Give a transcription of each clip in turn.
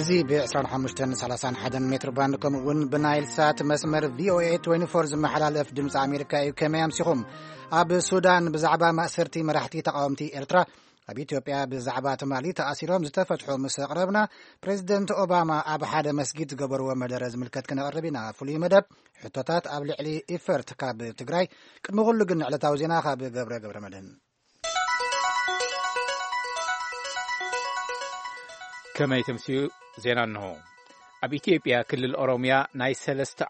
زي ب25-31 متر باندكم ون بنايل سات مسمر VOA 24 زمحلالف دمص أمريكا كما يمسخم أب السودان بزعبا مأسرتي مرحتي تقاومتي إرترا أب إثيوبيا بزعبا تمالي تأثيرهم زتفتحوا مسقربنا بريزيدنت أوباما أب حدا مسجد قبروا مدرز ملكت كنا قربنا فلي مدب حتوتات أب لعلي إفرت كاب تقراي كد مغلقن على تاوزينا خاب قبر مدن كما يتمسيو زينا أنه أب إثيوبيا كل الأوروميا ناي سلسة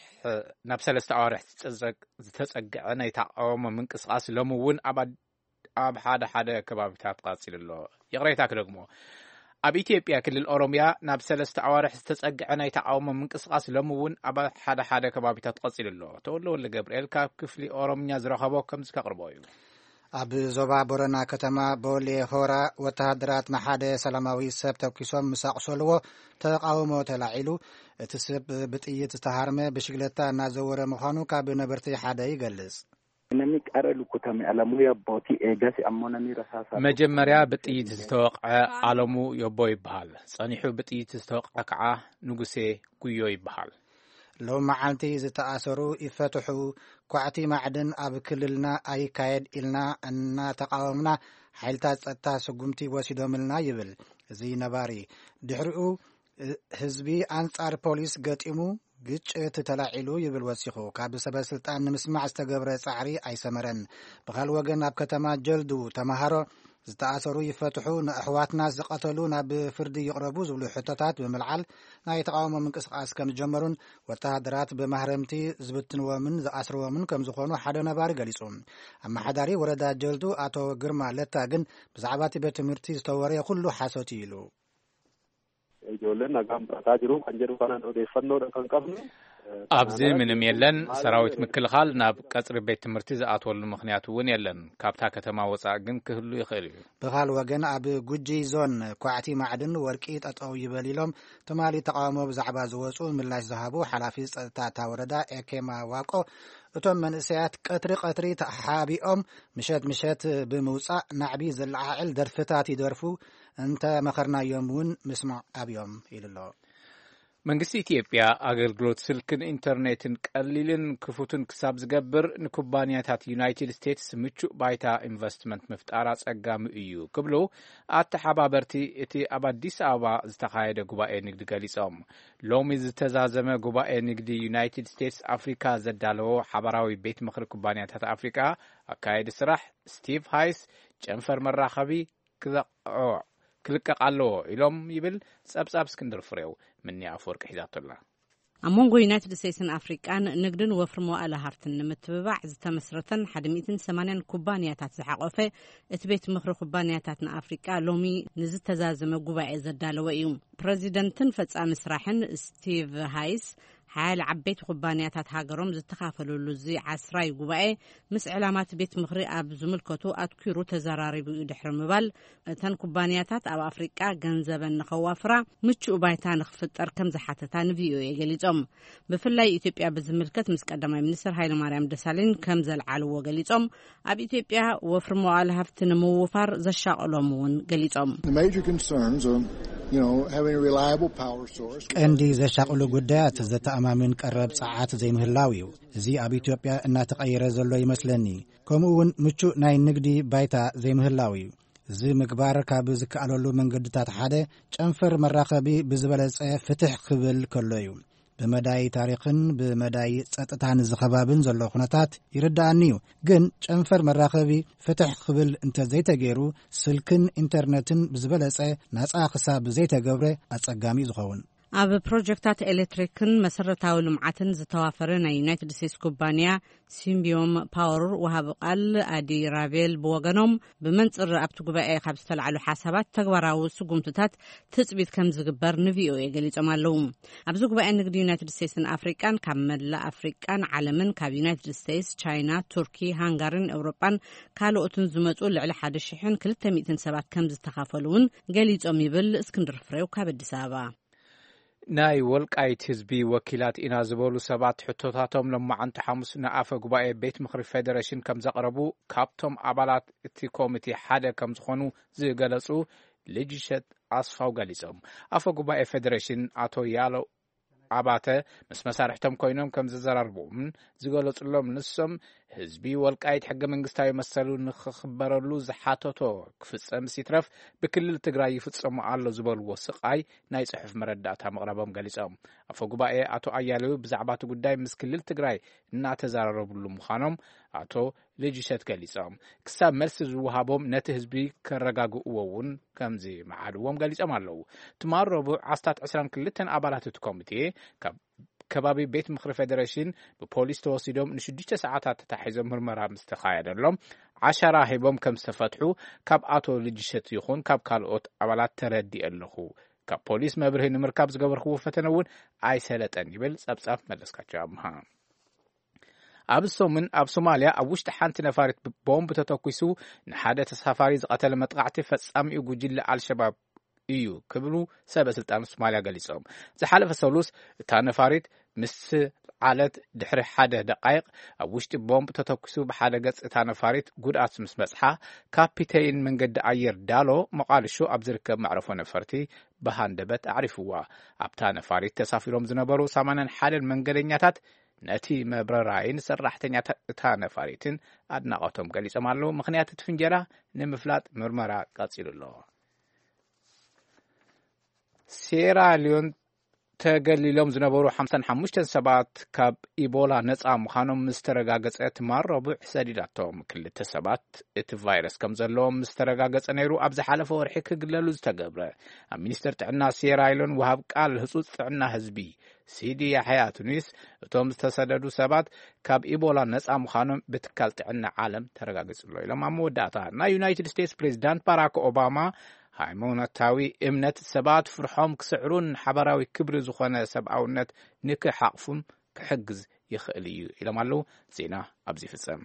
عوارح تتسقع ناي تعاوم من قصاص لمون أب حدا كبابتات قاصل الله يغريتاك رقمه أب إثيوبيا كل الأوروميا ناب سلسة عوارح تتسقع ناي تعاوم من قصاص لمون أب حدا كبابتات قاصل الله تقول له اللي جبريل كاب كفلي أوروميا زرخبو كم زكقربويو أب زوبا بورنا كتما بولي هورا وتهدرات محادة سلاماوي سب تبكيسوم مساقسولو تقاومو تلاعيلو تسب بتئية تهارمة بشكلتا نازور مخانو كاب نبرتي حدا يقلز نميك أرلو كتامي ألمو يبوتي إيجاسي أمونامي رساسا مجمريا بتئية تستوقع ألمو يبوي بحال صانيحو بتئية تستوقع كعا نقسي كيوي بحال لو معانتي زتأثروا يفتحوا كوعتي معدن أب كللنا أي كايد إلنا أن تقاومنا حيلتات ستا سقمتي وسيدوملنا يبل زي نباري دحرقوا حزبي أنصار بوليس قتئمو قج تتلاعلو يبل وسيخو كاب سبب سلطان نمسمع استقبر صعري أي سمرن بخال وقن أب كتما جلدو تمهارو زتأثروا يفتحوا أحواتنا زقتلونا بفردي يقربوا زبلو حتتات بملعل ناي تقاوموا من قصقاس كم جمرون وتهدرات بمهرمتي زبتن ومن زأسروا من كم زخونوا حدا نباري قليسهم أما حداري وردا جلدو أتو قرما لتاقن بزعباتي بتمرتي زتوري كله حاسوتي له يقولنا قام تاجروا خنجروا كانوا يفنوا كان قبل أبزي من يلن سراويت مكلخال ناب قصر بيت تمرتي زاتول مخنيات ون يلن كابتا كتما وصاقن كهلو يخيل بخال وغن أب جوجي زون كوعتي معدن ورقيت أطاو يبليلهم تمالي تقاوموا بزعبا زوصو ملاش ذهبوا حلافيز تاتا وردا إكيما واقو እቶም መንእሰያት ቀትሪ ተሓቢኦም ምሸት ብምውፃእ ናዕቢ ዝለዓዕል ደርፍታት ይደርፉ እንተ መኸርናዮም እውን ምስማዕ ኣብዮም ኢሉሎ መንግስቲ ኢትዮጵያ አገልግሎት ስልክን ኢንተርኔትን ቀሊልን ክፉትን ክሳብ ዝገብር ንኩባንያታት ዩናይትድ ስቴትስ ምቹእ ባይታ ኢንቨስትመንት ምፍጣር አጸጋሚ እዩ ክብሉ አተሓባበርቲ እቲ ኣብ አዲስ አበባ ዝተኻየደ ጉባኤ ንግዲ ገሊጾም ሎሚ ዝተዛዘመ ጉባኤ ንግዲ ዩናይትድ ስቴትስ አፍሪካ ዘዳለዎ ሓበራዊ ቤት ምክሪ ኩባንያታት አፍሪካ አካየደ ስራሕ ስቲቭ ሃይስ ጨንፈር መራኸቢ ክልቀቅ ኣለዎ ኢሎም ይብል ጸብጻብ እስክንድር ፍሬው ምን ያፈወርቅ ሒዛቶላ أمونغو يونايتد ستيتسن أفريقان نقدن وفرمو على هارتن متببع زتمسرتن 180 كوبانياتات زحقوفه اتبيت مخرو كوبانياتاتنا أفريقا لومي نزت تزازم قباع زدالو ايوم بريزيدنتن فتسام سراحن ستيف هايس حال عبيت كوبانياتات هاجروم زتخافلو لزي عسراي قباع مس علامات بيت مخري اب زملكتو اتكيرو تزراري بيدحر مبال تن كوبانياتات اب أفريقا ገንዘበን نخوافرا ምቹእ ባይታ ንኽፍጠር ከም ዝሓተታን ቪኦኤ ገሊጾም ብፍላይ ኢትዮጵያ ብዝምልከት ምስ ቀዳማይ ሚኒስትር ሃይለ ማርያም ደሳለኝ ከም ዘልዓልዎ ገሊጾም ኣብ ኢትዮጵያ ወፍሪ መዋዕለ ሃፍቲ ንምውፋር ዘሻቀሎም እውን ገሊጾም ቀንዲ ዘሻቅሉ ጉዳያት ዘተኣማምን ቀረብ ፀዓት ዘይምህላው እዩ እዚ ኣብ ኢትዮጵያ እናተቀየረ ዘሎ ይመስለኒ ከምኡ እውን ምቹእ ናይ ንግዲ ባይታ ዘይምህላው እዩ እዚ ምግባር ካብ ዝከኣለሉ መንገድታት ሓደ ጨንፈር መራኸቢ ብዝበለጸ ፍትሕ ክብል ከሎ እዩ بمداي تاريخن بمداي ጸጥታን ዝኸባብን ዘሎ ኩነታት ይርዳእኒ እዩ ግን ጨንፈር መራኸቢ ፍትሕ ክብል እንተ ዘይተገይሩ ስልክን ኢንተርኔትን ብዝበለጸ ናጻ ክሳብ ዘይተገብረ አጸጋሚ ዝኸውን ኣብ ፕሮጀክታት ኤሌክትሪክን መሰረታዊ ልምዓትን ዝተዋፈረ ናይ ዩናይትድ ስቴትስ ኩባንያ ሲምቢዮም ፓወር ወሃብ ቃል ኣዲ ራቬል ብወገኖም ብመንጽር ኣብቲ ጉባኤ ካብ ዝተልዓሉ ሓሳባት ተግባራዊ ስጉምትታት ትጽቢት ከም ዝግበር ንቪኦኤ ገሊጾም ኣለዉ ኣብዚ ጉባኤ ንግዲ ዩናይትድ ስቴትስን ኣፍሪቃን ካብ መላእ ኣፍሪቃን ዓለምን ካብ ዩናይትድ ስቴትስ ቻይና ቱርኪ ሃንጋሪን ኤውሮጳን ካልኦትን ዝመጹ ልዕሊ 1200 ሰባት ከም ዝተኻፈሉውን ገሊጾም ይብል እስክንድር ፍሬው ካብ አዲስ አበባ ናይ ወልቃይት ህዝቢ ወኪላት ኢና ዝበሉ ሰባት ሕቶታቶም ለማዓንቲ ሐሙስ ንኣፈ ጉባኤ ቤት ምክሪ ፌደሬሽን ከም ዘቅረቡ ካብቶም ኣባላት እቲ ኮሚቴ ሓደ ከም ዝኾኑ ዝገለጹ ኣስፋው ገሊጾም ኣፈ ጉባኤ ፌደሬሽን ኣቶ ያሎ ኣባተ ምስ መሳርሕቶም ኮይኖም ከም ዝዘራርብኡን ዝገለጹሎም ንሶም ህዝቢ ወልቃይት ሕገ መንግስታዊ መሰሉ ንኽኽበረሉ ዝሓተቶ ክፍጸም ሲትረፍ ብክልል ትግራይ ይፍጸሙ ኣሎ ዝበልዎ ስቃይ ናይ ጽሑፍ መረዳእታ መቕረቦም ገሊጾም ኣፈ ጉባኤ ኣቶ ኣያሌው ብዛዕባ እቲ ጉዳይ ምስ ክልል ትግራይ እናተዘራረብሉ ምዃኖም ኣቶ ልጅሸት ገሊጾም ክሳብ መልሲ ዝወሃቦም ነቲ ህዝቢ ከረጋግእዎ እውን ከምዚ መዓድዎም ገሊጾም ኣለዉ ትማል ረቡዕ ዓስታት 22 ኣባላት እቲ ኮሚቴ ከባቢ ቤት ምክሪ ፌደሬሽን ብፖሊስ ተወሲዶም ን6 ሰዓታት ተታሒዞም ምርመራ ምስ ተኻየደሎም 10 ሂቦም ከም ዝተፈትሑ ካብ ኣቶ ልጅሸት ይኹን ካብ ካልኦት ኣባላት ተረዲእ ኣለኹ ካብ ፖሊስ መብርሂ ንምርካብ ዝገበርክዎ ፈተነ እውን ኣይሰለጠን ይብል ጸብጻብ መለስካቸው ኣምሃ ኣብ ሶምን ኣብ ሶማልያ ኣብ ውሽጢ ሓንቲ ነፋሪት ቦምብ ተተኩሱ ንሓደ ተሳፋሪ ዝቐተለ መጥቃዕቲ ፈጻሚኡ ጉጅለ አልሸባብ እዩ ክብሉ ሰበስልጣን ሶማልያ ገሊጾም ዝሓለፈ ሰሉስ እታ ነፋሪት ምስ ዓለት ድሕሪ ሓደ ደቃይቅ ኣብ ውሽጢ ቦምብ ተተኩሱ ብሓደ ገጽ እታ ነፋሪት ጉድኣት ምስ በጽሓ ካፒቴን መንገዲ ኣየር ዳሎ መቃልሾ ኣብ ዝርከብ መዕረፎ ነፈርቲ ብሃንደበት ኣዕሪፍዋ ኣብታ ነፋሪት ተሳፊሮም ዝነበሩ 81 መንገደኛታት ነቲ መብረራይን ሰራሕተኛታት እታ ነፋሪትን ኣድናቆቶም ገሊጾም ኣለዉ ምክንያት እቲ ፍንጀራ ንምፍላጥ ምርመራ ቀጺሉ ኣሎ ሴራ ሊዮን ተገሊሎም ዝነበሩ 55 ሰባት ካብ ኢቦላ ነጻ ምዃኖም ምስ ተረጋገጸ ትማል ረቡዕ ሰዲዳቶም ክልተ ሰባት እቲ ቫይረስ ከም ዘለዎም ምስ ተረጋገጸ ነይሩ ኣብ ዝሓለፈ ወርሒ ክግለሉ ዝተገብረ ኣብ ሚኒስተር ጥዕና ሴራ ሊዮን ወሃብ ቃል ህጹጽ ጥዕና ህዝቢ ሲዲ ያሕያ ቱኒስ እቶም ዝተሰደዱ ሰባት ካብ ኢቦላ ነጻ ምዃኖም ብትካል ጥዕና ዓለም ተረጋገጸሉ ኢሎም ኣብ መወዳእታ ናይ ዩናይትድ ስቴትስ ፕሬዚዳንት ባራክ ኦባማ ሃይማኖታዊ እምነት ሰባት ፍርሖም ክስዕሩን ሓበራዊ ክብሪ ዝኾነ ሰብኣውነት ንክሓቕፉም ክሕግዝ ይኽእል እዩ ኢሎም ኣለዉ ዜና ኣብዚ ፍጸም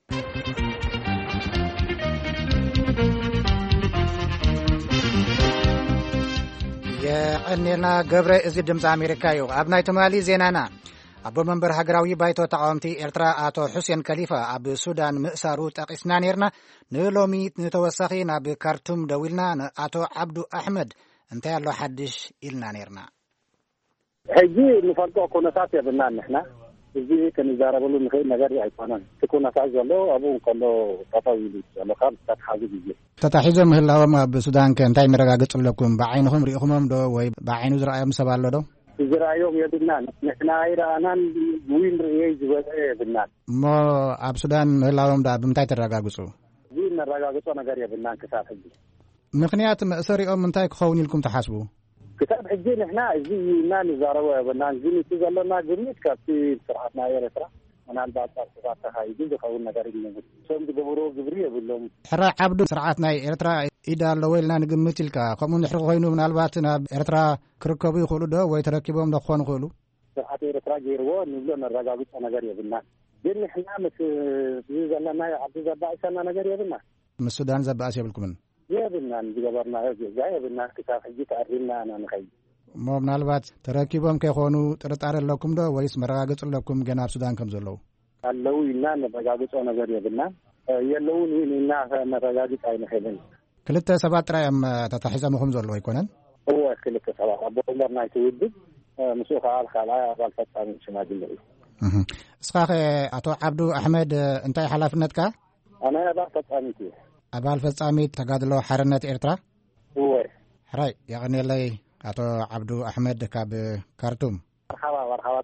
የቀኔልና ገብረ እዚ ድምፂ ኣሜሪካ እዩ ኣብ ናይ ትማሊ ዜናና ኣቦ መንበር ሃገራዊ ባይቶ ተቃወምቲ ኤርትራ ኣቶ ሑሴን ከሊፋ ኣብ ሱዳን ምእሳሩ ጠቂስና ነርና ንሎሚ ንተወሳኺ ናብ ካርቱም ደዊልና ንኣቶ ዓብዱ ኣሕመድ እንታይ ኣሎ ሓድሽ ኢልና ነርና ሕጂ ንፈልጦ ኩነታት የብልና ንሕና እዚ ከንዛረበሉ ንኽእል ነገር ኣይኮነን እቲ ኩነታት ዘሎ ኣብኡ ከሎ ጠጠው ኢሉ ዘሎ ካብ ተታሓዙ ግዜ ተታሒዞ ምህላዎም ኣብ ሱዳን ከ እንታይ መረጋገጽለኩም ብዓይንኹም ሪኢኹሞም ዶ ወይ ብዓይኑ ዝረኣዮም ሰብ ኣሎ ዶ ዝረኣዮም የብልናን ንሕና ኣይረኣናን ውን ርእየ ዝበለ የብልናን እሞ ኣብ ሱዳን ምህላዎም ዳ ብምንታይ ተረጋግጹ እዚ ነረጋግጾ ነገር የብልናን ክሳብ ሕጂ ምክንያት መእሰሪኦም እንታይ ክኸውን ኢልኩም ተሓስቡ ክሳብ ሕጂ ንሕና እዚ ኢና ንዛረቦ የብልናን ግን እቲ ዘለና ግምት ካብቲ ስርዓትና ኤርትራ ምናልባት ጻፍታት ተኻይዱ ዝኸውን ነገር ይነብር ሶም ዝገብሮ ግብሪ የብሎም ሕራ ዓብዱ ስርዓት ናይ ኤርትራ ኢዳ ኣለዎ ኢልና ንግምት ኢልካ ከምኡ ንሕሪ ኮይኑ ምናልባት ናብ ኤርትራ ክርከቡ ይኽእሉ ዶ ወይ ተረኪቦም ዶ ክኾኑ ይኽእሉ ስርዓት ኤርትራ ገይርዎ ንብሎ ነረጋግጾ ነገር የብልና ግን ንሕና ምስ ዘለና ዓዲ ዘባእሰና ነገር የብልና ምስ ሱዳን ዘባእስ የብልኩምን የብልናን ዝገበርናዮ ገዛ የብልናን ክሳብ ሕጂ ተኣሪምና ኢና ንኸይድ እሞ ምናልባት ተረኪቦም ከይኾኑ ጥርጣሬ ኣለኩም ዶ ወይስ መረጋገጽ ኣለኩም ገና ኣብ ሱዳን ከም ዘለዉ ኣለዉ ኢልና ነረጋግጾ ነገር የብልናን የለውን ኢልና ነረጋግጽ ኣይንኽእልን ክልተ ሰባት ጥራዮም ተታሒዞምኹም ዘለዉ ኣይኮነን እወ ክልተ ሰባት ኣቦ መንበር ናይቲ ውድብ ምስኡ ከዓ ካልኣይ ኣባል ፈጻሚ ሽማግለ እዩ እስኻ ኸ ኣቶ ዓብዱ ኣሕመድ እንታይ ሓላፍነትካ ኣነ ኣባል ፈጻሚት እየ ኣባል ፈጻሚት ተጋድሎ ሓርነት ኤርትራ እወ ሕራይ የቐኒለይ አቶ ዓብዱ አሕመድ ካብ ካርቱም መርሓባ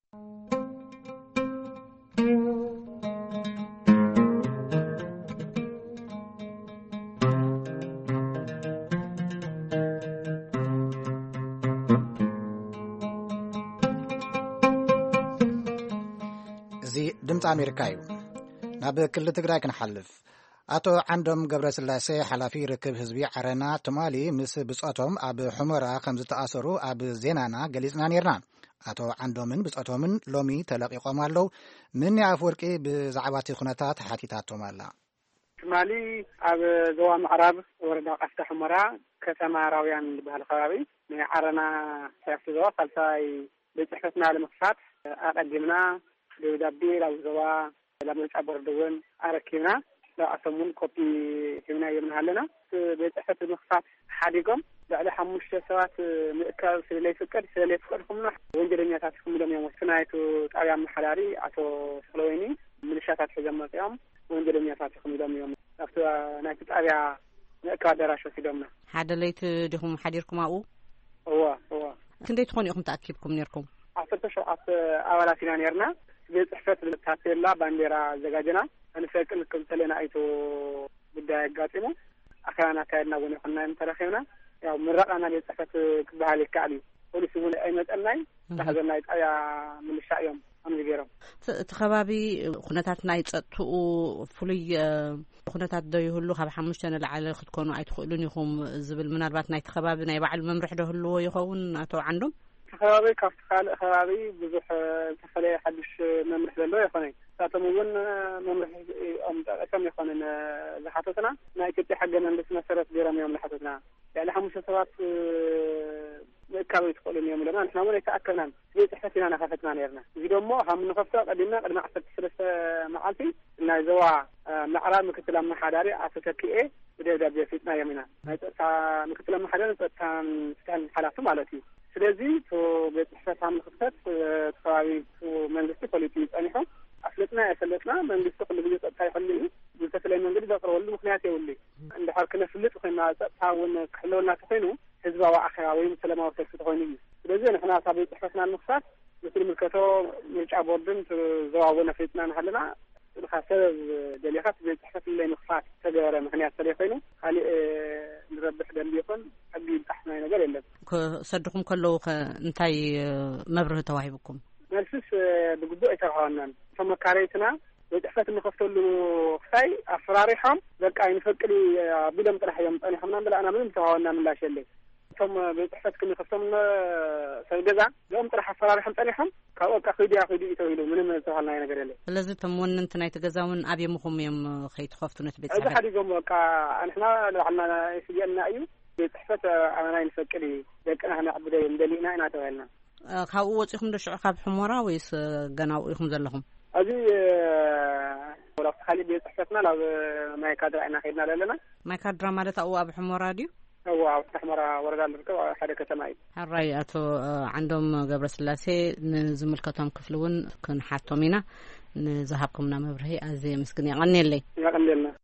እዚ ድምፂ ኣሜሪካ እዩ ናብ ክልል ትግራይ ክንሓልፍ አቶ ዓንዶም ገብረስላሴ ሓላፊ ርክብ ህዝቢ ዓረና ትማሊ ምስ ብጾቶም ኣብ ሑመራ ከም ዝተኣሰሩ ኣብ ዜናና ገሊጽና ነርና አቶ ዓንዶምን ብጾቶምን ሎሚ ተለቂቆም ኣለው ምን ኣፈወርቂ ብዛዕባ እቲ ኩነታት ሓቲታቶም ኣላ ትማሊ ኣብ ዞባ ምዕራብ ወረዳ ቃፍታ ሑመራ ከተማ ራውያን ዝበሃል ከባቢ ናይ ዓረና ሰያፍቲ ዞባ ሳልሳይ ብጽሕፈትና ለመክፋት ኣቀዲምና ደብዳቤ ኣብ ዞባ ለምርጫ ቦርድ እውን ኣረኪብና ለኣሰሙን ኮፒ ሂብና የምናሃለና ቤት ጽሕፈት መክፋት ሓዲጎም بعد حمش سوات مئكال سلي فكر خمنا وانجلني تاسكم لهم يوم سنايتو طايا محلاري عتو سلويني من شاتات حجمت يوم وانجلني تاسكم لهم يوم افتو نايت طايا مئكال دراشو سيدمنا حدا ليت دهم حديركم او هو كنتي تخونيكم تاكيبكم نيركم عفرت شوات اولا سينانيرنا بصحفه التاتيلا بانديرا زغاجنا انا فاكر كنت لنا ايتو بدا يقاطمو اخانا كاينا ونحنا انترخينا ያው ምራቃና ለጽፈት ከባህል ይካሊ ፖሊስ ምን አይመጣናይ ተሐዘና ይጣያ ምንሻዮም አምዝገረም ተኸባቢ ኩነታትና ይጸጥኡ ፍሉይ ኩነታት ዶ ይሁሉ ካብ 5 ለዓለ ክትኮኑ አይትخلون ይኹም ዝብል ምናልባት ናይ ተኸባቢ ናይ ባዓል መምርሕ ደህልዎ ይኸውን አቶ ዓንዶም ተኸባቢ ካፍካል ኸባቢ ብዙሕ ተፈለየ ሓድሽ መምርሕ ዘሎ ይኾነ ታተሙን መምርሕ አምጣቀም ይኾነ ዝሓተትና ናይ ኢትዮጵያ ሓገና እንደስመሰረት ገረም እዮም ለሓተትና يعني 5 سبات كانوا يدخلون يوم لما نحن ولا تأكلنا يتحسنا أنا خفتنا نيرنا زيدوا هم نخفت قدمنا قد ما عصرت 3 معالتي إن زوا معرض مكتلم محاداري عصرتك إيه بدأ بيفتنا يومنا مكتلم محاداري كان حالات مالتي سلزي تو بيتحسس هم نخفت تخاوي تو مندستي بوليتيك أنيهم أفلتنا مندستي كل بيجي تاي حلي بالتسليم من قد ذكر والله مخنياتي واللي عند حركنا فلت وخنا تعاون كحلونا تخينو حزبا واخراوي سلامه وتكفي تخوني ስለዚህ نحن صابي تحسنا المخصص مثل ملكتو ምርጫ ቦርድን ዘዋወነ ፈጥና ነሐለና الخاسر دليخات بتحسس اللي مخصص تجاره ምክንያት ስለፈይኑ خالي نربح دم يكون حبي تحنا ነገር የለም صدقكم كله انتي مبره تواهبكم መልስስ بغدو አይተርሃውናን ተመካሪትና وتحفت نخفتلو خاي افراريهم بقى ينفقلي بلم طرحيم طنيحنا بلا انا من تواونا من لا شلي ثم بتحفت كن خفتم سيدزا يوم طرح افراريهم طنيحم كاوكا خيدي يتويلو من توانا ነገር የለ ስለዚህ ተሞን እንትና የተገዛውን አብየ መኹም يم خيت خفتነት ቤት هذا حد يقوم بقى احنا لعنا يسجلنا ايو بتحفت انا ينفقلي بقى احنا عبد እንደሊና ኢና ተዋልና ካው ወጽኹም ደሽዑ ካብ ሕሞራ ወይስ ገናው ኢኹም ዘለኹም أزي ولا خالد يتحفتنا لو ما يكادر عنا خيرنا لنا ما يكادر مالت أو أبو حمورة ديو هو أبو حمورة ورد الركب حركة سماي الرأي أتو عندهم قبل سلاسي نزملكتهم كفلون كن حاتومينا نذهبكم نمبرهي أزي مسكني غني لي غني لنا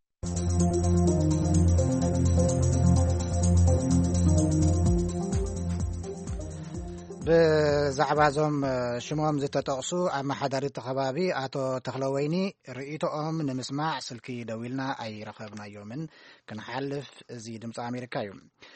ብዛዕባ ዞም ሽሞም ዝተጠቕሱ ኣብ ማሓዳሪ ተኸባቢ ኣቶ ተኽለወይኒ ርእይቶኦም ንምስማዕ ስልኪ ደዊልና ኣይረኸብናዮምን ክንሓልፍ እዚ ድምፂ ኣሜሪካ እዩ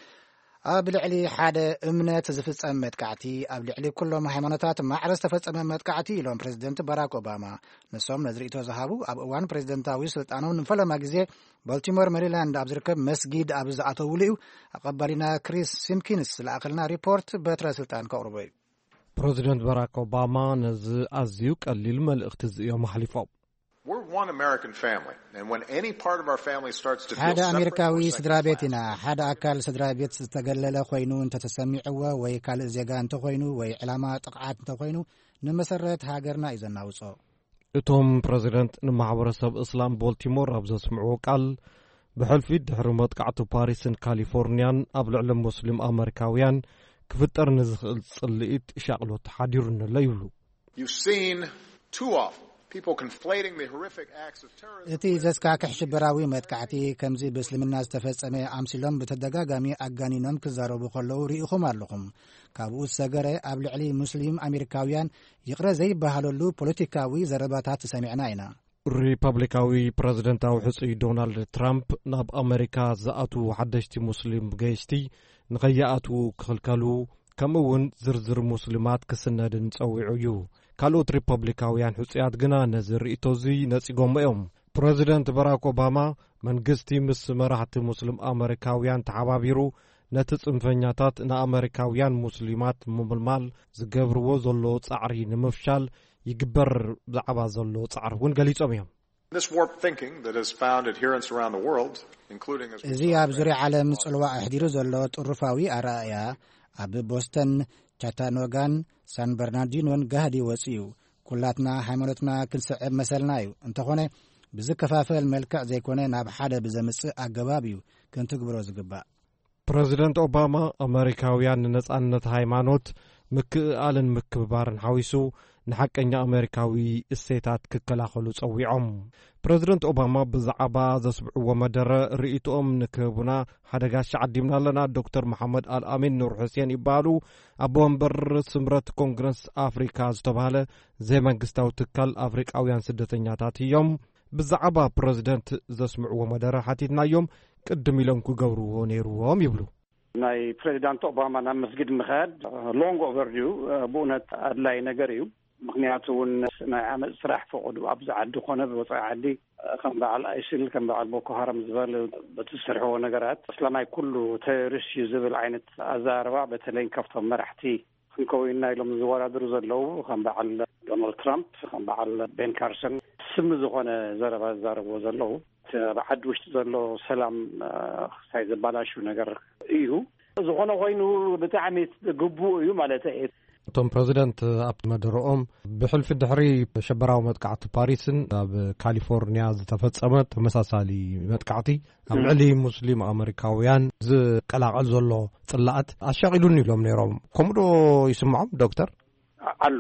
ኣብ ልዕሊ ሓደ እምነት ዝፍጸም መጥቃዕቲ ኣብ ልዕሊ ኩሎም ሃይማኖታት ማዕረ ዝተፈጸመ መጥቃዕቲ ኢሎም ፕሬዚደንት ባራክ ኦባማ ንሶም ነዚ ርእይቶ ዝሃቡ ኣብ እዋን ፕሬዚደንታዊ ስልጣኖም ንፈለማ ግዜ ባልቲሞር ሜሪላንድ ኣብ ዝርከብ መስጊድ ኣብ ዝኣተውሉ እዩ ኣቐባሊና ክሪስ ሲምኪንስ ዝለኣኸልና ሪፖርት በትረ ስልጣን ከቕርቡ እዩ ፕሬዚደንት ባራክ ኦባማ ነዚ ኣዝዩ ቀሊል መልእኽቲ እዮም ሓሊፎም We're one American family, and when any part of our family starts to feel ሓደ ኣሜሪካዊ ስድራ ቤት ኢና ሓደ ኣካል ስድራ ቤት ዝተገለለ ኮይኑ እንተተሰሚዕዎ ወይ ካልእ ዜጋ እንተኮይኑ ወይ ዕላማ ጥቕዓት እንተኮይኑ ንመሰረት ሃገርና እዩ ዘናውጾ እቶም ፕሬዚደንት ንማሕበረሰብ እስላም ቦልቲሞር ኣብ ዘስምዕዎ ቃል ብሕልፊ ድሕሪ መጥቃዕቲ ፓሪስን ካሊፎርንያን ኣብ ልዕሊ ሙስሊም ኣሜሪካውያን ክፍጠር ንዝኽእል ጽልኢት ሻቕሎት ሓዲሩንለ ይብሉ You've seen too often people conflating the horrific acts of terrorism እቲ ዘስካክሕ ሽበራዊ መጥቃዕቲ ከምዚ ብእስልምና ዝተፈጸመ ኣምሲሎም ብተደጋጋሚ ኣጋኒኖም ክዛረቡ ከለዉ ርኢኹም ኣለኹም ካብኡ ዝሰገረ ኣብ ልዕሊ ሙስሊም ኣሜሪካውያን ይቕረ ዘይበሃለሉ ፖለቲካዊ ዘረባታት ሰሚዕና ኢና ሪፐብሊካዊ ፕሬዚደንታዊ ሕፁይ ዶናልድ ትራምፕ ናብ ኣሜሪካ ዝኣትዉ ሓደሽቲ ሙስሊም ገየሽቲ ንኸይኣትዉ ክኽልከሉ ከምኡውን ዝርዝር ሙስሊማት ክስነድን ጸዊዑ እዩ ካልኦት ሪፐብሊካውያን ሕፁያት ግና ነዚ ርእይቶ እዚ ነጺጎም እዮም ፕሬዚደንት ባራክ ኦባማ መንግስቲ ምስ መራሕቲ ሙስሊም ኣሜሪካውያን ተሓባቢሩ ነቲ ጽንፈኛታት ንኣሜሪካውያን ሙስሊማት ምምልማል ዝገብርዎ ዘሎ ጻዕሪ ንምፍሻል ይግበር ብዛዕባ ዘሎ ጻዕሪ እውን ገሊጾም እዮም This warped thinking that has found adherents around the world, including as እዚ ኣብ ዙርያ ዓለም ጽልዋ ኣሕዲሩ ዘሎ ጥሩፋዊ ኣረኣያ ኣብ ቦስተን ቻታኖጋን ሳን በርናርዲኖን ጋህዲ ወፂኡ ኩላትና ሃይማኖትና ክንስዕብ መሰልና እዩ እንተኾነ ብዝከፋፈል መልክዕ ዘይኮነ ናብ ሓደ ብዘምጽእ ኣገባብ እዩ ክንትግብሮ ዝግባእ ፕሬዚደንት ኦባማ ኣሜሪካውያን ነጻነት ሃይማኖት ምክኣልን ምክብባርን ሓዊሱ ንሓቀኛ ኣሜሪካዊ እሴታት ክከላኸሉ ጸዊዖም። ፕሬዚደንት ኦባማ ብዛዕባ ዘስብዕዎ መደረ ርእይቶኦም ንክህቡና ሓደጋሽ ዓዲምና ኣለና። ዶክተር መሐመድ አልአሚን ኑር ሁሴን ይባሉ ኣቦ ወንበር ስምረት ኮንግረስ ኣፍሪካ ዝተባሃለ ዘይመንግስታዊ ትካል ኣፍሪቃውያን ስደተኛታት እዮም። ብዛዕባ ፕሬዚደንት ዘስምዕዎ መደረ ሓቲትናዮም ቅድም ኢሎም ክገብርዎ ነይሩዎም ይብሉ። ናይ ፕሬዚዳንት ኦባማ ናብ መስጊድ ምኻድ ሎንግ ኦቨርዲው ብእውነት ኣድላይ ነገር እዩ። ምክንያቱ እውን ናይ ዓመፅ ስራሕ ፈቅዱ ኣብዚ ዓዲ ኮነ ብወፃኢ ዓዲ ከም በዓል ኣይሲል ከም በዓል ቦኮ ሃራም ዝበል በትሰርሕዎ ነገራት እስላማይ ኩሉ ቴሮሪስት እዩ ዝብል ዓይነት ኣዛረባ በተለይ ካብቶም መራሕቲ ክንከውና ኢሎም ዝወዳድሩ ዘለው ከም በዓል ዶናልድ ትራምፕ ከም በዓል ቤን ካርሰን ስም ዝኾነ ዘረባ ዝዛረብዎ ዘለው ብዓዲ ውሽጢ ዘሎ ሰላም ሳይ ዘባላሹ ነገር እዩ። ዝኾነ ኮይኑ ብጣዕሚ ግቡእ እዩ ማለት እዩ። እቶም ፕሬዚደንት ኣብ መደረኦም ብሕልፊ ድሕሪ ሸበራዊ መጥቃዕቲ ፓሪስን ኣብ ካሊፎርኒያ ዝተፈጸመ ተመሳሳሊ መጥቃዕቲ ኣብ ልዕሊ ሙስሊም ኣሜሪካውያን ዝቀላቀል ዘሎ ጽላኣት ኣሻቂሉን ኢሎም ነይሮም። ከምዶ ይስምዖም ዶክተር? ኣሎ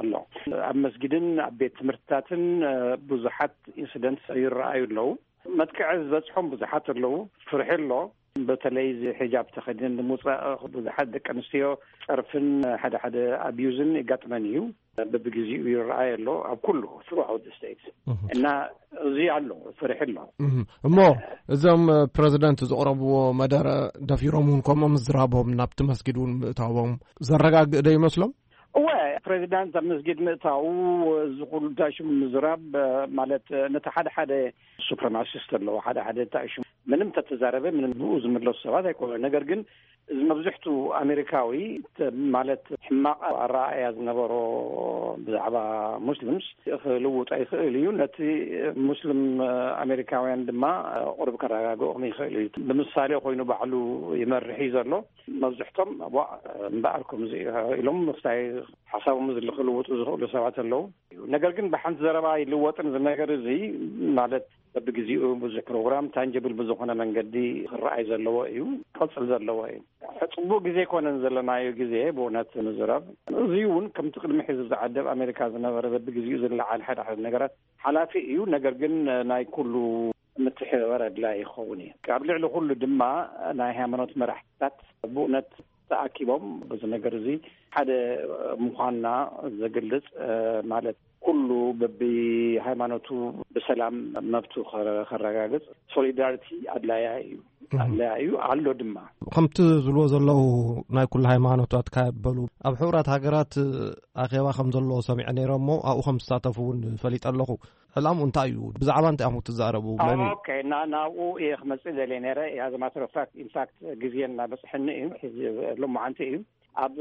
ኣብ መስጊድን ኣብ ቤት ትምህርትታትን ብዙሓት ኢንሲደንትስ ይረአዩ ኣለዉ። መጥቅዒ ዝበፅሖም ብዙሓት ኣለዉ። ፍርሒ ኣሎ። በተለይ ሒጃብ ተኸዲነን ንምውፃእ ብዙሓት ደቂ ኣንስትዮ ፀርፍን ሓደ ኣቢዩዝን ይጋጥመን እዩ። በብግዚኡ ይረአይ ኣሎ ኣብ ኩሉ throughout the states እና እዚ ኣሎ ፍርሒ ኣሎ እሞ እዞም ፕሬዚደንት ዘቕረብዎ መደረ ደፊሮም እውን ከምኦም ዝራቦም ናብቲ መስጊድ እውን ምእታዎም ዘረጋግእ ዶ ይመስሎም? ፕሬዚዳንት ኣብ መስጊድ ምእታው ዝኩሉ ታሽሙ ምዝራብ ማለት ነቲ ሓደ ሱፕሪማሲስት ኣለዎ ሓደ ታሽሙ ምንም ተተዛረበ ምንም ብኡ ዝምለሱ ሰባት ኣይኮነ። ነገር ግን እዚ መብዝሕቱ ኣሜሪካዊ ማለት ሕማቕ ኣረኣእያ ዝነበሮ ብዛዕባ ሙስሊምስ ክልውጥ ኣይኽእል እዩ። ነቲ ሙስሊም ኣሜሪካውያን ድማ ቁርብ ከረጋግኦም ይኽእል እዩ። ብምሳሌ ኮይኑ ባዕሉ ይመርሒ ዘሎ መብዝሕቶም እምበኣርኩም ኢሎም ምክታይ ሓሳቦም ዝልክልውጡ ዝኽእሉ ሰባት ኣለዉ። ነገር ግን ብሓንቲ ዘረባ ይልወጥን ዝነገር እዚ ማለት በብግዚኡ ብዙሕ ፕሮግራም ታንጀብል ብዝኾነ መንገዲ ክረኣይ ዘለዎ እዩ፣ ቅፅል ዘለዎ እዩ። ፅቡቅ ግዜ ኮነን ዘለናዮ ግዜ ብእውነት ምዝራብ እዚ እውን ከምቲ ቅድሚ ሒዙ ዝዓደብ ኣሜሪካ ዝነበረ በብግዚኡ ዝለዓል ሓደ ነገራት ሓላፊ እዩ። ነገር ግን ናይ ኩሉ ምትሕብባር ኣድላይ ይኸውን እዩ። ኣብ ልዕሊ ኩሉ ድማ ናይ ሃይማኖት መራሕቲታት ብእውነት ተኣኪቦም በዚ ነገር እዚ ሓደ ምዃንና ዘገልጽ ማለት ኩሉ በቢ ሃይማኖቱ ብሰላም መብቱ ከረጋግጽ ሶሊዳሪቲ ኣድላያ እዩ ኣሎ ድማ ከምቲ ዝብልዎ ዘለዉ ናይ ኩሉ ሃይማኖታት ካበሉ ኣብ ሕብራት ሃገራት ኣኼባ ከም ዘለዎ ሰሚዐ ነይረ እሞ ኣብኡ ከም ዝሳተፉ እውን ፈሊጥ ኣለኹ። ዕላሙ እንታይ እዩ? ብዛዕባ እንታይ ኣኹም ትዛረቡ? ኦኬ ናብኡ እየ ክመፅእ ዘለ ነይረ as a matter of fact in fact ግዜና በፅሕኒ እዩ ሕዚ ሎማዓንቲ እዩ ኣብ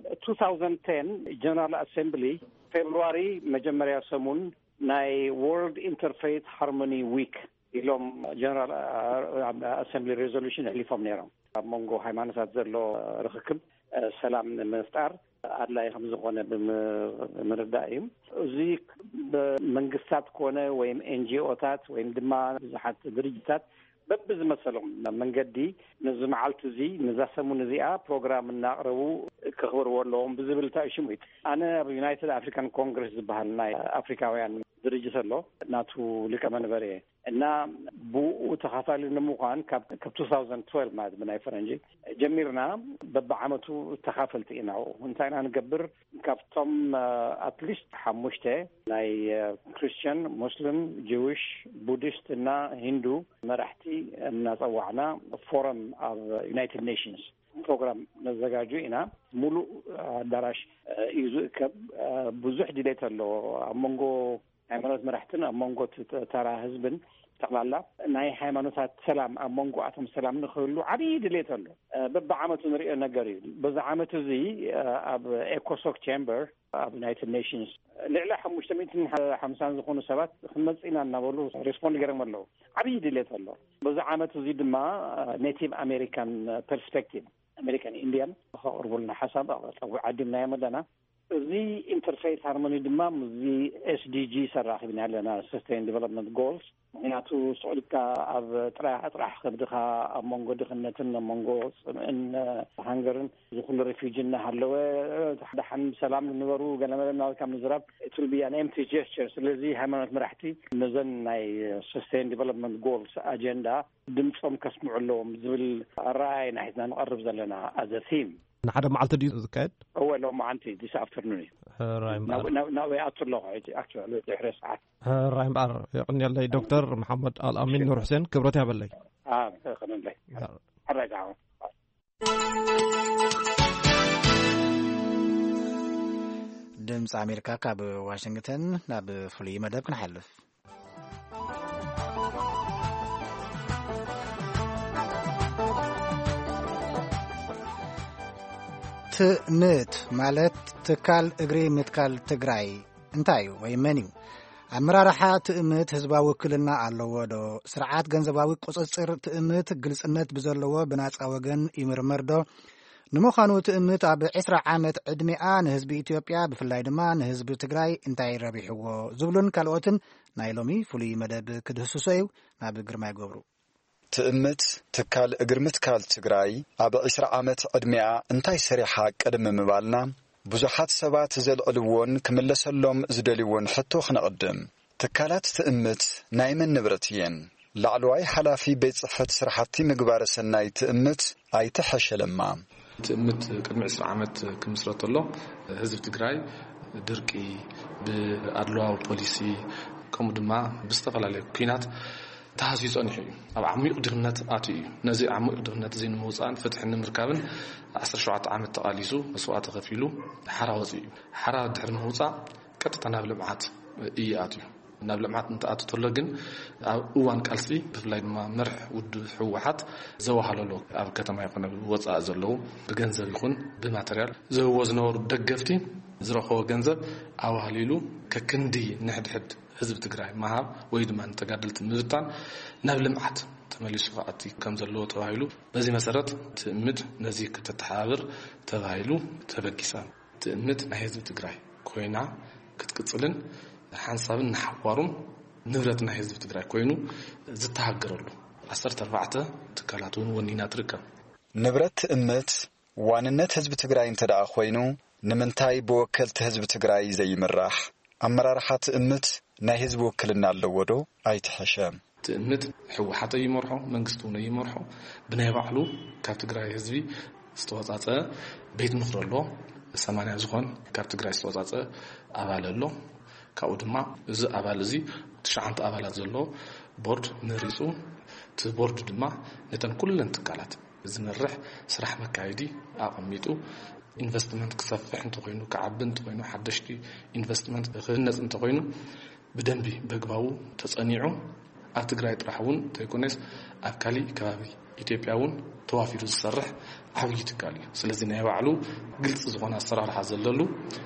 2010 ጀነራል ኣሴምብሊ ፌብሩዋሪ መጀመርያ ሰሙን ናይ ወርልድ ኢንተርፌይት ሃርሞኒ ዊክ ኢሎም ጀነራል ኣሴምብሊ ሬዞሉሽን ኣሊፎም ነይሮም። ኣብ መንጎ ሃይማኖታት ዘሎ ርክክብ ሰላም ንምፍጣር ኣድላይ ከም ዝኾነ ብምርዳእ እዩ። እዚ መንግስታት ኮነ ወይም ኤንጂኦታት ወይም ድማ ብዙሓት ድርጅታት በብ ዝመሰሎም መንገዲ ነዚ መዓልቲ እዚ ነዛ ሰሙን እዚኣ ፕሮግራም እናቕረቡ ክኽብርዎ ኣለዎም ብዝብል ታእሽሙ እዩ። ኣነ ኣብ ዩናይትድ ኣፍሪካን ኮንግረስ ዝበሃል ናይ ኣፍሪካውያን ድርጅት ኣሎ ናቱ ሊቀመንበር እየ እና ብኡ ተኻፋሊ ንምዃን ካብ 2012 ማለት ብናይ ፈረንጂ ጀሚርና በብዓመቱ ተኻፈልቲ ኢና። እንታይ ኢና ንገብር ካብቶም ኣትሊስት 5 ናይ ክርስቲያን፣ ሙስሊም፣ ጅዊሽ፣ ቡዲስት እና ሂንዱ መራሕቲ እናፀዋዕና ፎረም ኣብ ዩናይትድ ኔሽንስ ፕሮግራም ነዘጋጁ ኢና። ሙሉእ ኣዳራሽ እዩ ዝእከብ። ብዙሕ ድሌት ኣለዎ ኣብ መንጎ ሃይማኖት መራሕትን ኣብ መንጎ ተራ ህዝብን ጠቕላላ ናይ ሃይማኖታት ሰላም ኣብ መንጎ ኣቶም ሰላም ንኽህሉ ዓብዪ ድሌት ኣሎ። በብዓመቱ ንሪኦ ነገር እዩ። በዚ ዓመት እዚ ኣብ ኤኮሶክ ቻምበር ኣብ ዩናይትድ ኔሽንስ ልዕሊ 550 ዝኾኑ ሰባት ክመፅእ ኢና እናበሉ ሬስፖንድ ገይሮም ኣለዉ። ዓብዪ ድሌት ኣሎ። በዚ ዓመት እዚ ድማ ኔቲቭ ኣሜሪካን ፐርስፔክቲቭ ኣሜሪካን ኢንዲያን ከቕርቡልና ሓሳብ ፀዊዕ ዓዲምናዮም ኣለና። እዚ ኢንተርፌይት ሃርሞኒ ድማ እዚ ኤስዲጂ ሰራኺብና ኣለና ሰስቴን ዲቨሎፕመንት ጎልስ ምክንያቱ ስዑድካ ኣብ ጥራሕ ከብድኻ ኣብ መንጎ ድኽነትን ኣብ መንጎ ጽምእን ሃንገርን ዝኩሉ ሪፊውጂና ሃለወ ተሓዳሓን ሰላም ንበሩ ገለመለና ከም ንዝራብ it will be an empty gesture ስለዚ ሃይማኖት መራሕቲ ነዘን ናይ sustained development goals agenda ድምፆም ከስምዑሎም ዝብል ራእይ ናሒዝና ንቐርብ ዘለና as a theme نحن معلت دي زكاد أول ما عندي this afternoon رايم ناوي أطلع actually تحرس رايم بار يقني الله دكتور محمد الأمين نور حسين كبرتها بالله خلنا لي حرجع ድምፂ ኣሜሪካ ካብ ዋሽንግተን ናብ ፍሉይ መደብ ክንሓልፍ ትምት ማለት ትካል እግሪ ምትካል ትግራይ እንታይ እዩ ወይ መን እዩ ኣመራርሓ ትእምት ህዝባዊ ውክልና ኣለዎ ዶ ስርዓት ገንዘባዊ ቁፅፅር ትእምት ግልጽነት ብዘለዎ ብናፃ ወገን ይምርመር ዶ ንምዃኑ ትእምት ኣብ 20 ዓመት ዕድሚኣ ንህዝቢ ኢትዮጵያ ብፍላይ ድማ ንህዝቢ ትግራይ እንታይ ረቢሕዎ ዝብሉን ካልኦትን ናይ ሎሚ ፍሉይ መደብ ክድህስሶ እዩ ናብ ግርማይ ገብሩ ትእምት ትካል እግሪ ምትካል ትግራይ ኣብ 20 ዓመት ዕድሚኣ እንታይ ሰሪሓ ቀደም ምባልና ብዙሓት ሰባት ዘልዕልዎን ክምለሰሎም ዝደልይዎን ሕቶ ክነቕድም ትካላት ትእምት ናይ መን ንብረት እየን ላዕለዋይ ሓላፊ ቤት ጽሕፈት ስራሕቲ ምግባረ ሰናይ ትእምት ኣይተሐሸለማ ትእምት ቅድሚ 20 ዓመት ክምስረተሎ ህዝቢ ትግራይ ድርቂ ብኣድለዋዊ ፖሊሲ ከምኡ ድማ ብዝተፈላለዩ ኩናት ተሃሲሱ ጸኒሑ እዩ ኣብ ዓሚቕ ድኽነት ኣትዩ ነዚ ዓሚቕ ድኽነት እዚ ንምውፃእን ፍትሒ ንምርካብን 17 ዓመት ተቓሊሱ መስዋዕቲ ከፊሉ ሓራ ወፂኡ እዩ ሓራ ድሕሪ ምውፃእ ቀጥታ ናብ ልምዓት እዩ ኣትዩ ናብ ልምዓት እንተኣትተሎ ግን ኣብ እዋን ቃልሲ ብፍላይ ድማ መርሕ ውድብ ሕወሓት ዘወሃለሎ ኣብ ከተማ ይኹን ወፃእ ዘለዉ ብገንዘብ ይኹን ብማተርያል ዝህብዎ ዝነበሩ ደገፍቲ ዝረኸቦ ገንዘብ ኣዋህሊሉ ከክንዲ ንሕድሕድ ህዝብ ትግራይ መሃብ ወይ ድማ ተጋደልቲ ምብታን ናብ ልምዓት ተመሊሱ ከኣቲ ከም ዘለዎ ተባሂሉ በዚ መሰረት ትእምት ነዚ ክትተሓባብር ተባሂሉ ተበጊሳ ትእምት ናይ ህዝቢ ትግራይ ኮይና ክትቅፅልን ሓንሳብን ናሕዋሩን ንብረት ናይ ህዝቢ ትግራይ ኮይኑ ዝተሃገረሉ 14 ትካላት እውን ወኒና ትርከብ ንብረት ትእምት ዋንነት ህዝቢ ትግራይ እንተደኣ ኮይኑ ንምንታይ ብወከልቲ ህዝቢ ትግራይ ዘይምራሕ ኣመራርሓ ትእምት ናይ ህዝቢ ውክልና ኣለዎ ዶ ኣይተሐሸም ትእምት ሕወሓት ይመርሖ መንግስቱ ነው ይመርሖ ብናይ ባዕሉ ካብ ትግራይ ህዝቢ ዝተወጻጸ ቤት ምክሪ ኣሎ 80 ዝኾን ካብ ትግራይ ዝተወጻጸ ኣባል ኣሎ ካብኡ ድማ እዚ ኣባል እዚ 9 ኣባላት ዘሎ ቦርድ መሪጹ እቲ ቦርድ ድማ ነተን ኩለን ትካላት ዝመርሕ ስራሕ መካየዲ ኣቐሚጡ ኢንቨስትመንት ክሰፍሕ እንተኮይኑ ከዓቢ እንተኮይኑ ሓደሽቲ ኢንቨስትመንት ክህነጽ እንተኮይኑ ብደንቢ በግባቡ ተጸኒዑ ኣብ ትግራይ ጥራሕውን ተይኮነስ ኣብ ካሊእ ከባቢ ኢትዮጵያውን ተዋፊሩ ዝሰርሕ ዓብይ ትካል እዩ ስለዚ ናይ ባዕሉ ግልጽ ዝኾነ ኣሰራርሓ ዘለሉ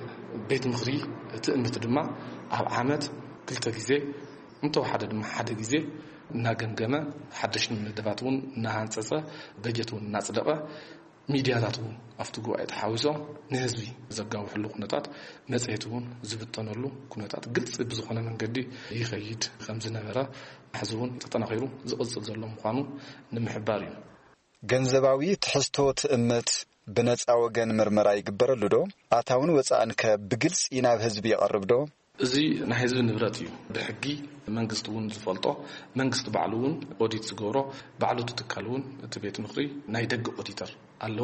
ቤት ምክሪ ትእምት ድማ ኣብ ዓመት 2 ግዜ እንተወሓደ ድማ ሓደ ግዜ እናገምገመ ሓደሽ መደባትን እናሃንጸጸ በጀትን እናጽደቀ ሚዲያታት እውን ኣብቲ ጉባኤ ተሓዊሶም ንህዝቢ ዘጋውሕሉ ኩነታት መጽሔት እውን ዝብተነሉ ኩነታት ግልጽ ብዝኾነ መንገዲ ይኸይድ ከም ዝነበረ ሕዝቡን ተጠናኺሩ ዝቕጽል ዘሎ ምዃኑ ንምሕባር እዩ ገንዘባዊ ትሕዝቶ ትእምት ብነፃ ወገን ምርመራ ይግበረሉ ዶ ኣታውን ወፃእን ብግልጽ ናብ ህዝቢ ይቐርብ ዶ እዚ ናይ ህዝቢ ንብረት እዩ ብሕጊ መንግስቲ እውን ዝፈልጦ መንግስቲ ባዕሉ እውን ኦዲት ዝገብሮ ባዕሉ ትካል እውን እቲ ቤት ምክሪ ናይ ደገ ኦዲተር ኣለዎ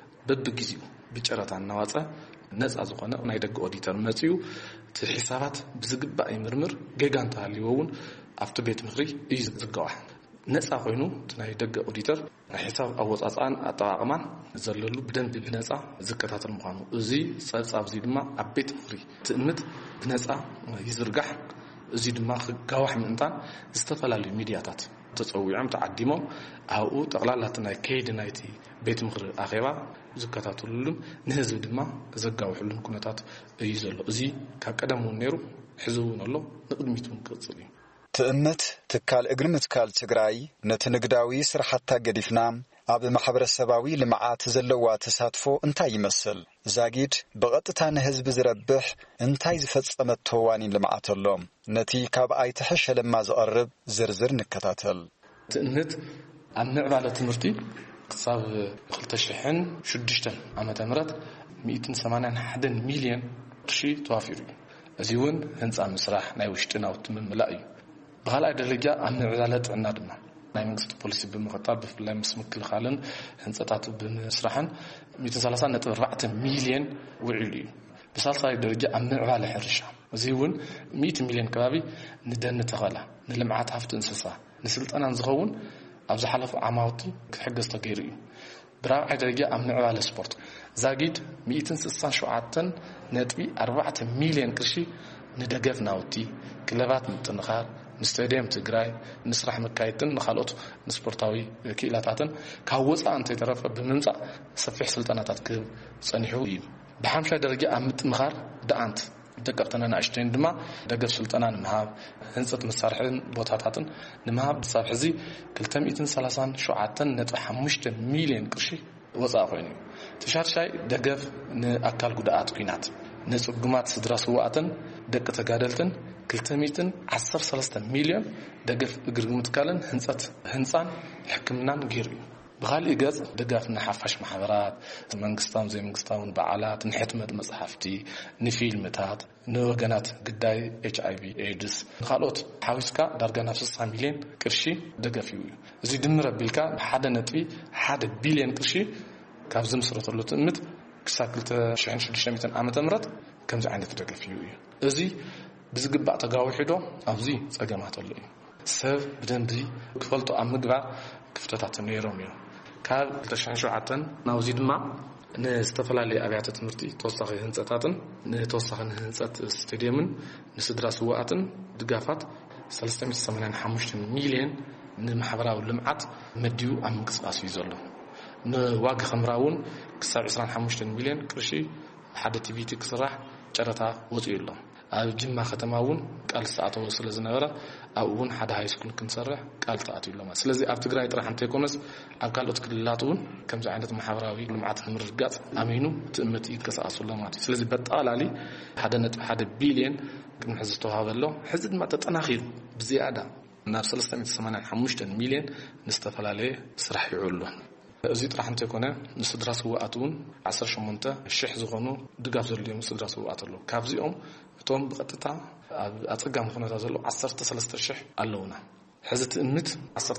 በብግዚኡ ብጨረታ እናዋፀ ነፃ ዝኾነ ናይ ደገ ኦዲተር መፅዩ እቲ ሒሳባት ብዝግባእ ይምርምር ጌጋ እንተሃልይዎ እውን ኣብቲ ቤት ምክሪ እዩ ዝገዋሕ ነፃ ኮይኑ እቲ ናይ ደገ ኦዲተር ሒሳብ ኣወፃፅኣን ኣጠቃቅማን ዘለሉ ብደንቢ ብነፃ ዝከታተል ምዃኑ እዚ ፀብፃብ እዚ ድማ ኣብ ቤት ምክሪ ትእምት ብነፃ ይዝርጋሕ እዚ ድማ ክጋዋሕ ምእንታን ዝተፈላለዩ ሚድያታት ተፀዊዖም ተዓዲሞም ኣብኡ ጠቕላላት ናይ ከይዲ ናይቲ ቤት ምክሪ ኣኼባ ዝከታተሉሉን ንህዝቢ ድማ ዘጋውሕሉን ኩነታት እዩ ዘሎ እዚ ካብ ቀደም እውን ነይሩ ሕዚ እውን ኣሎ ንቅድሚት እውን ክቅፅል እዩ ትእምት ትካል እግሪ ምትካል ትግራይ ነቲ ንግዳዊ ስራሕታ ገዲፍና ኣብ ማሕበረሰባዊ ልምዓት ዘለዋ ተሳትፎ እንታይ ይመስል? ዛጊድ ብቐጥታ ንህዝቢ ዝረብሕ እንታይ ዝፈጸመቶ ዋኒን ልምዓት ኣሎ? ነቲ ካብ ኣይትሕሸ ለማ ዝቐርብ ዝርዝር ንከታተል። ትእምት ኣብ ምዕባለ ትምህርቲ ክሳብ 2006 ዓመተ ምህረት 181 ሚልዮን ቅርሺ ተዋፊሩ እዩ። እዚ እውን ህንፃ ምስራሕ ናይ ውሽጢ ናውቲ ምምላእ እዩ። ብኻልኣይ ደረጃ ኣብ ምዕባለ ጥዕና ድማ ናይ መንግስቲ ፖሊሲ ብምኽታል ብፍላይ ምስ ምክልኻልን ህንፀታት ብምስራሕን 130.4 ሚልዮን ውዒሉ እዩ። ብሳልሳይ ደረጃ ኣብ ምዕባለ ሕርሻ እዚ እውን 100 ሚልዮን ከባቢ ንደን ተኸላ ንልምዓት ሃፍቲ እንስሳ ንስልጠናን ዝኸውን ኣብ ዝሓለፉ ዓማውቲ ክሕገዝ ተገይሩ እዩ። ብራብዓይ ደረጃ ኣብ ምዕባለ ስፖርት ዛጊድ 167.4 ሚልዮን ቅርሺ ንደገፍ ናውቲ ክለባት ምጥንኻር ንስታዲየም ትግራይ ንስራሕ መካየትን ንኻልኦት ንስፖርታዊ ክኢላታትን ካብ ወፃኢ እንተይተረፈ ብምምጻእ ሰፊሕ ስልጠናታት ክህብ ጸኒሑ እዩ። ብሓምሻይ ደረጃ ኣብ ምጥንኻር ደኣንት ደቀቅተና ንኣሽተይን ድማ ደገፍ ስልጠና ንምሃብ ህንፀት መሳርሒን ቦታታትን ንምሃብ ብሳብ ሕዚ 237.5 ሚልዮን ቅርሺ ወፃኢ ኮይኑ እዩ። ተሻርሻይ ደገፍ ንኣካል ጉድኣት ኩናት ንጽጉማት ስድራ ስዋኣትን ደቂ ተጋደልትን 213 ሚልዮን ደገፍ እግሪ ምትካልን ህንፃን ሕክምናን ገይሩ እዩ። ብኻልእ ገጽ ደጋፍ ንሓፋሽ ማሕበራት መንግስታውን ዘይመንግስታውን በዓላት ንሕትመት መጽሓፍቲ ንፊልምታት ንወገናት ግዳይ HIV ኤድስ ንኻልኦት ሓዊስካ ዳርጋ ናብ 60 ሚልዮን ቅርሺ ደገፍ እዩ። እዚ ድምር ኣቢልካ 1.1 ቢልዮን ቅርሺ ካብ ዝምስረተሉ ትእምት ክሳብ 2006 ዓመተ ምህረት ከምዚ ዓይነት ደገፍ እዩ። እዚ ብዝግባእ ተጋዊሑ ኣብዚ ጸገማት ኣሎ እዩ። ሰብ ብደንቢ ክፈልጦ ኣብ ምግባር ክፍተታት ነይሮም እዮም። ካብ 2007 ናውዚ ድማ ንዝተፈላለዩ ኣብያተ ትምህርቲ ተወሳኺ ህንፀታትን ንተወሳኺ ህንፀት ስታዲየምን ንስድራ ስዋኣትን ድጋፋት 385 ሚልዮን ንማሕበራዊ ልምዓት መዲዩ ኣብ ምንቅስቃስ እዩ ዘሎ። ንዋጋ ኸምራውን ክሳብ 25 ሚልዮን ቅርሺ ሓደ ቲቪቲ ክስራሕ ጨረታ ወፂኡ ኣሎ። ኣብ ጅማ ከተማ እውን ቃል ዝተኣተወ ስለ ዝነበረ ኣብ እውን ሓደ ሃይ ስኩል ክንሰርሕ ቃል ተኣትዩ ኣሎ ማለት። ስለዚ ኣብ ትግራይ ጥራሕ እንተይኮነስ ኣብ ካልኦት ክልላት እውን ከምዚ ዓይነት ማሕበራዊ ልምዓት ንምርጋጽ ኣሚኑ ትእምት ይንቀሳቐሱ ኣሎ ማለት። ስለዚ በጠቕላሊ 1.1 ቢልዮን ቅድሚ ሕዚ ዝተዋሃበ ኣሎ። ሕዚ ድማ ተጠናኺሩ ብዝያዳ ናብ 385 ሚልዮን ንዝተፈላለየ ስራሕ ይውዕሉ። እዚ ጥራሕ እንተይኮነ ንስድራ ስዋኣት እውን 18,000 ዝኾኑ ድጋፍ ዘለዎም ስድራ ስዋኣት ኣለዉ። ካብዚኦም እቶም ብቐጥታ ኣብ ኣጸጋሚ ኩነታት ዘለዉ 13,000 ኣለውና። ሕዚ ትእምት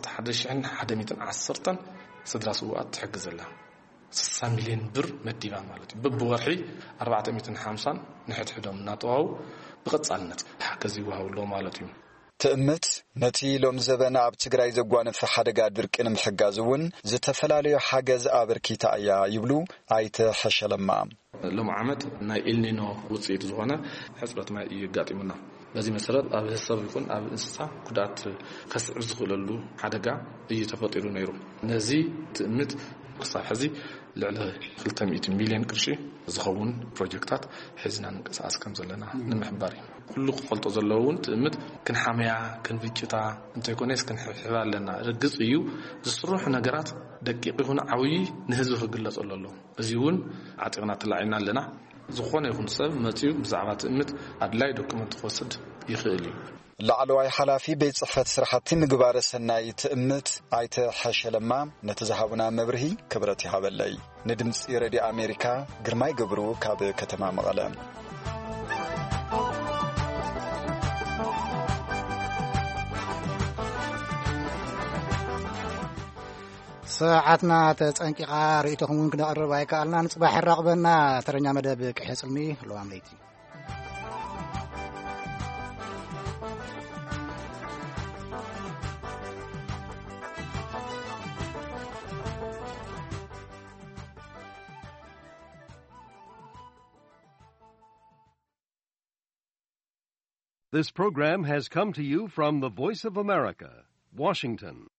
11,110 ስድራ ስዋኣት ትሕግዘላ 60 ሚልዮን ብር መዲባ ማለት እዩ። በብወርሒ 450 ንሕድሕዶም እናጠዋው ብቐጻልነት ሓገዝ ይወሃብሎ ማለት እዩ። ትእምት ነቲ ሎም ዘበና ኣብ ትግራይ ዘጓነፈ ሓደጋ ድርቂ ንምሕጋዝ እውን ዝተፈላለዩ ሓገዝ ኣበርኪታ እያ ይብሉ ኣይተ ሓሸለማ። ሎም ዓመት ናይ ኤልኒኖ ውፅኢት ዝኾነ ሕፅረት ማይ ይጋጢሙና። በዚ መሰረት ኣብ ህዝብ ይኹን ኣብ እንስሳ ጉድኣት ከስዕብ ዝኽእለሉ ሓደጋ እዩ ተፈጢሩ ነይሩ። ነዚ ትእምት ክሳብ ሕዚ ልዕሊ 200 ሚልዮን ቅርሺ ዝኸውን ፕሮጀክታት ሒዝና ንንቀሳቐስ ከም ዘለና ንምሕባር እዩ። ኩሉ ክፈልጦ ዘለዎ እውን ትእምት ክንሓመያ ክንብጭታ እንተይኮነስ ክንሕብሕባ ኣለና። ርግጽ እዩ ዝስርሑ ነገራት ደቂቕ ይኹን ዓብዪ ንህዝቢ ክግለጸሉ ኣሎ። እዚ እውን ዓጢቕና ተላዒና ኣለና። ዝኾነ ይኹን ሰብ መፂኡ ብዛዕባ ትእምት ኣድላይ ዶክመንት ክወስድ ይኽእል እዩ። ላዕለዋይ ሓላፊ ቤት ጽሕፈት ስራሕቲ ምግባረ ሰናይ ትእምት ኣይተ ሓሸለማ ነቲ ዝሃቡና መብርሂ ክብረት ይሃበለይ። ንድምፂ ሬድዮ ኣሜሪካ ግርማይ ገብሩ ካብ ከተማ መቐለ። ሰዓትና ተጸንቂቓ ርእይቶኹም እውን ክነቕርብ ኣይከኣልና። ንጽባሕ ይራቕበና ተረኛ መደብ ቅሒ ጽልሚ ለዋም ለይቲ This program has come to you from the Voice of America, Washington.